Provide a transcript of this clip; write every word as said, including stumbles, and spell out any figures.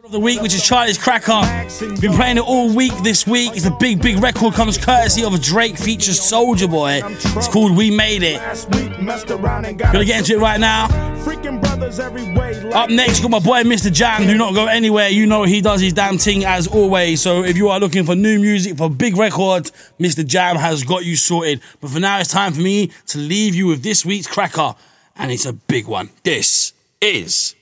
The week, which is Charlie's Cracker. Been playing it all week this week. It's a big, big record, comes courtesy of Drake features Soulja Boy. It's called We Made It. Gonna get into it right now. Up next, got my boy Mister Jam. Do not go anywhere. You know he does his damn thing as always. So if you are looking for new music, for big records, Mister Jam has got you sorted. But for now, it's time for me to leave you with this week's cracker. And it's a big one. This is